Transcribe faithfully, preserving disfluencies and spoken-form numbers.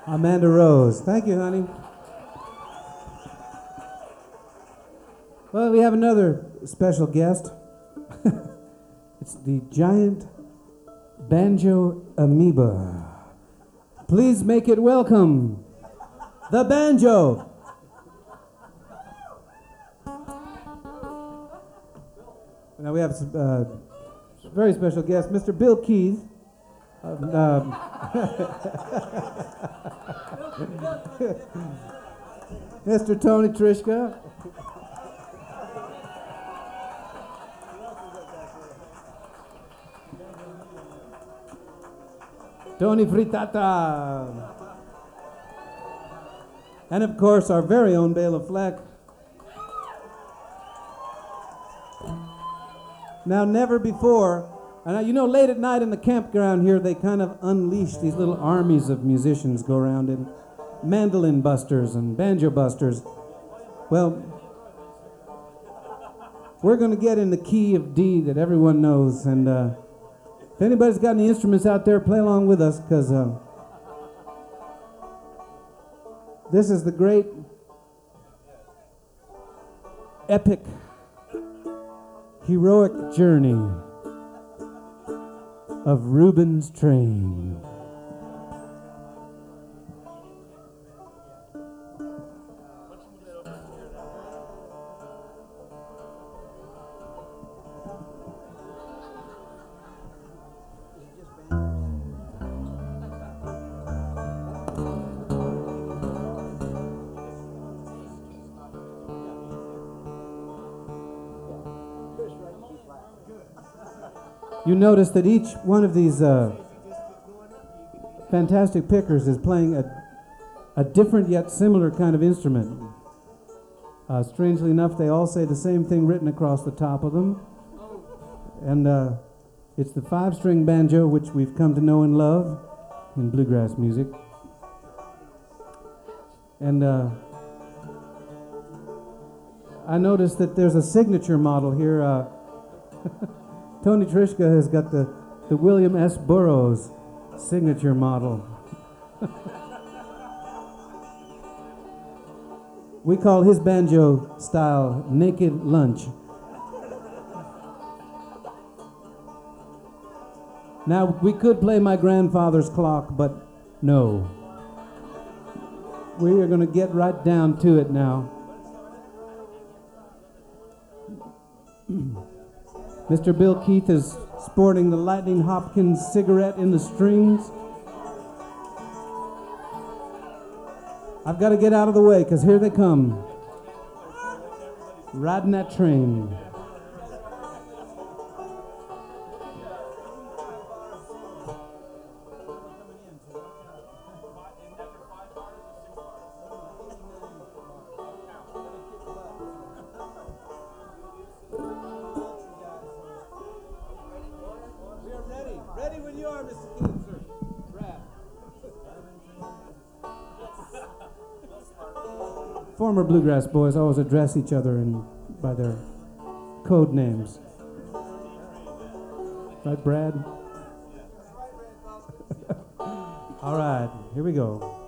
Amanda Rose. Thank you, honey. Well, we have another special guest. It's the giant banjo amoeba. Please make it welcome, the banjo. Now we have a uh, very special guest, Mister Bill Keith. Um, um, Mister Tony Trischka. Tony Fritata. And of course, our very own Bela Fleck. Now, never before, and you know, late at night in the campground here, they kind of unleash these little armies of musicians go around in mandolin busters and banjo busters. Well, we're going to get in the key of D that everyone knows, and uh, if anybody's got any instruments out there, play along with us, because uh, this is the great, epic, heroic journey of Reuben's Train. You notice that each one of these uh, fantastic pickers is playing a, a different yet similar kind of instrument. Uh, strangely enough, they all say the same thing written across the top of them. And uh, it's the five-string banjo, which we've come to know and love in bluegrass music. And uh, I noticed that there's a signature model here. Uh, Tony Trischka has got the, the William S. Burroughs signature model. We call his banjo style Naked Lunch. Now, we could play My Grandfather's Clock, but no. We are going to get right down to it now. Mister Bill Keith is sporting the Lightning Hopkins cigarette in the strings. I've got to get out of the way because here they come. Riding that train. Ready when you are, Mister Keith, sir. Brad. Former bluegrass boys always address each other in, by their code names. Right, Brad? All right, here we go.